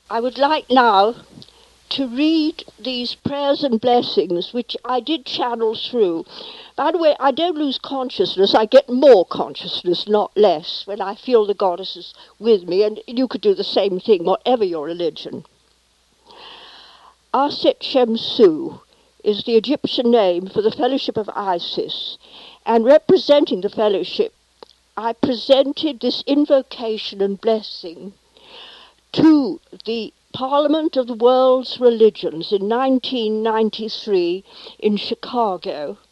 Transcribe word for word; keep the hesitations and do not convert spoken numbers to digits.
I would like now to read these prayers and blessings, which I did channel through. By the way, I don't lose consciousness. I get more consciousness, not less, when I feel the goddess is with me, and you could do the same thing, whatever your religion. Aset Shemsu is the Egyptian name for the Fellowship of Isis, and representing the fellowship, I presented this invocation and blessing to the Parliament of the World's Religions in nineteen ninety-three in Chicago.